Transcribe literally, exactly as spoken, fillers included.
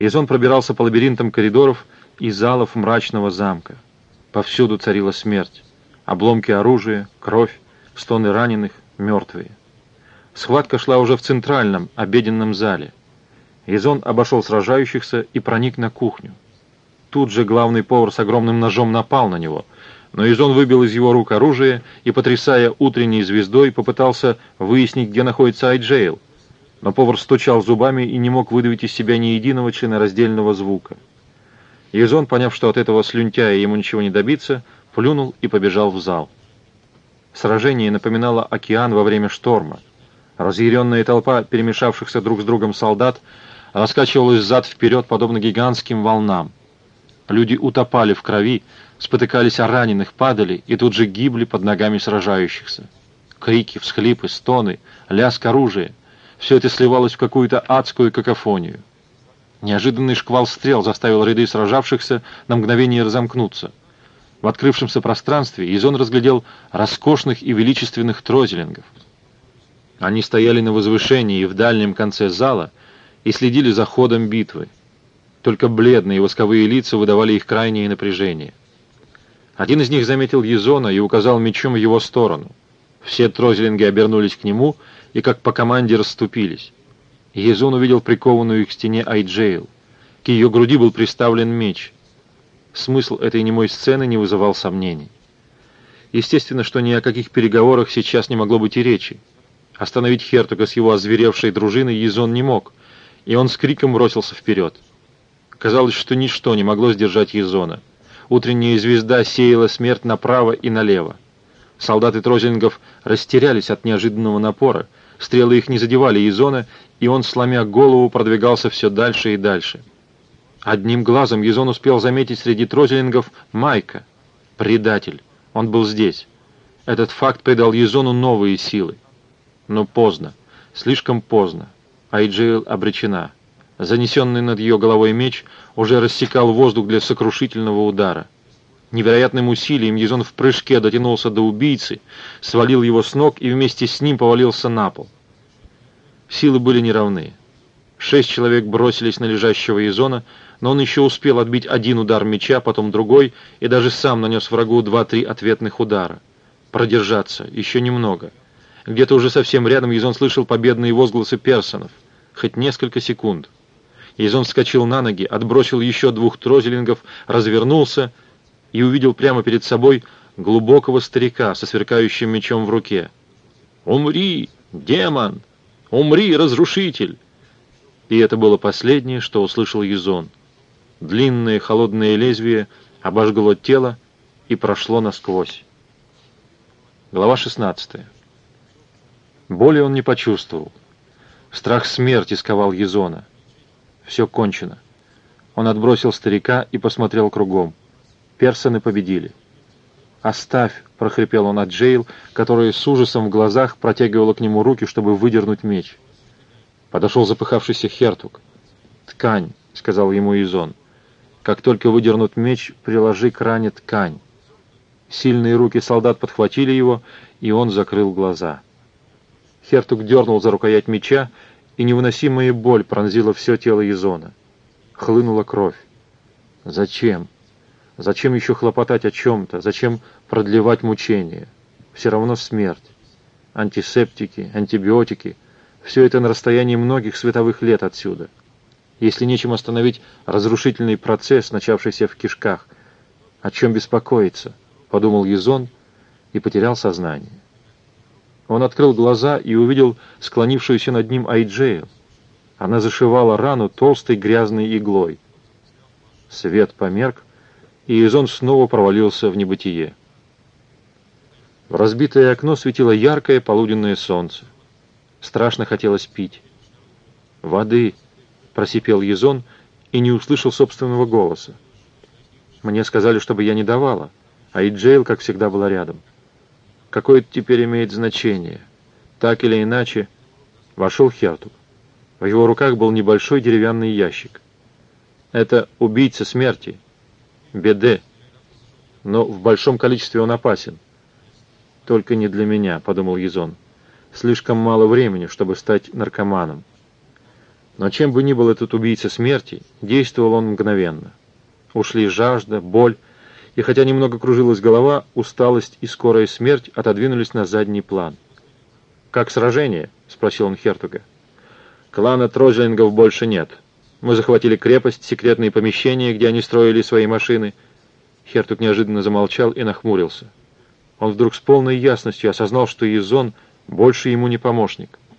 Язон пробирался по лабиринтам коридоров и залов мрачного замка. Повсюду царила смерть. Обломки оружия, кровь, стоны раненых, мертвые. Схватка шла уже в центральном, обеденном зале. Язон обошел сражающихся и проник на кухню. Тут же главный повар с огромным ножом напал на него, но Язон выбил из его рук оружие и, потрясая утренней звездой, попытался выяснить, где находится Айджейл. Но повар стучал зубами и не мог выдавить из себя ни единого членораздельного звука. Язон, поняв, что от этого слюнтяя ему ничего не добиться, плюнул и побежал в зал. Сражение напоминало океан во время шторма. Разъяренная толпа перемешавшихся друг с другом солдат раскачивалась взад-вперед, подобно гигантским волнам. Люди утопали в крови, спотыкались о раненых, падали и тут же гибли под ногами сражающихся. Крики, всхлипы, стоны, лязг оружия — все это сливалось в какую-то адскую какофонию. Неожиданный шквал стрел заставил ряды сражавшихся на мгновение разомкнуться. В открывшемся пространстве Язон разглядел роскошных и величественных трозелингов. Они стояли на возвышении в дальнем конце зала и следили за ходом битвы. Только бледные восковые лица выдавали их крайнее напряжение. Один из них заметил Язона и указал мечом в его сторону. Все трозелинги обернулись к нему и как по команде расступились. Язон увидел прикованную к стене Айджейл. К ее груди был приставлен меч. Смысл этой немой сцены не вызывал сомнений. Естественно, что ни о каких переговорах сейчас не могло быть и речи. Остановить Хертуга с его озверевшей дружиной Язон не мог, и он с криком бросился вперед. Казалось, что ничто не могло сдержать Язона. Утренняя звезда сеяла смерть направо и налево. Солдаты трозелингов растерялись от неожиданного напора, стрелы их не задевали Язона, и он, сломя голову, продвигался все дальше и дальше. Одним глазом Язон успел заметить среди трозелингов Майка. Предатель. Он был здесь. Этот факт придал Язону новые силы. Но поздно. Слишком поздно. Айджейл обречена. Занесенный над ее головой меч уже рассекал воздух для сокрушительного удара. Невероятным усилием Язон в прыжке дотянулся до убийцы, свалил его с ног и вместе с ним повалился на пол. Силы были неравны. Шесть человек бросились на лежащего Язона, но он еще успел отбить один удар меча, потом другой, и даже сам нанес врагу два-три ответных удара. Продержаться, еще немного. Где-то уже совсем рядом Язон слышал победные возгласы персонов. Хоть несколько секунд. Язон вскочил на ноги, отбросил еще двух трозелингов, развернулся и увидел прямо перед собой глубокого старика со сверкающим мечом в руке. «Умри, демон! Умри, разрушитель!» И это было последнее, что услышал Язон. Длинное холодное лезвие обожгло тело и прошло насквозь. Глава шестнадцатая. Боли он не почувствовал. Страх смерти сковал Язона. Все кончено. Он отбросил старика и посмотрел кругом. Персоны победили. «Оставь!» — прохрипел он Айджейл, которая с ужасом в глазах протягивала к нему руки, чтобы выдернуть меч. Подошел запыхавшийся Хертуг. «Ткань!» — сказал ему Язон. «Как только выдернут меч, приложи к ране ткань». Сильные руки солдат подхватили его, и он закрыл глаза. Хертуг дернул за рукоять меча, и невыносимая боль пронзила все тело Язона. Хлынула кровь. Зачем? Зачем еще хлопотать о чем-то? Зачем продлевать мучения? Все равно смерть. Антисептики, антибиотики — все это на расстоянии многих световых лет отсюда. Если нечем остановить разрушительный процесс, начавшийся в кишках, о чем беспокоиться? Подумал Язон и потерял сознание. Он открыл глаза и увидел склонившуюся над ним Айджейл. Она зашивала рану толстой грязной иглой. Свет померк, и Язон снова провалился в небытие. В разбитое окно светило яркое полуденное солнце. Страшно хотелось пить. «Воды!» — просипел Язон и не услышал собственного голоса. «Мне сказали, чтобы я не давала, а Айджейл, как всегда, была рядом. Какое это теперь имеет значение? Так или иначе...» Вошел Хертуг. В его руках был небольшой деревянный ящик. «Это убийца смерти. Беде. Но в большом количестве он опасен». «Только не для меня», — подумал Язон. «Слишком мало времени, чтобы стать наркоманом». Но чем бы ни был этот убийца смерти, действовал он мгновенно. Ушли жажда, боль, и хотя немного кружилась голова, усталость и скорая смерть отодвинулись на задний план. «Как сражение?» — спросил он Хертуга. «Клана Трозлингов больше нет. Мы захватили крепость, секретные помещения, где они строили свои машины». Хертуг неожиданно замолчал и нахмурился. Он вдруг с полной ясностью осознал, что Язон больше ему не помощник.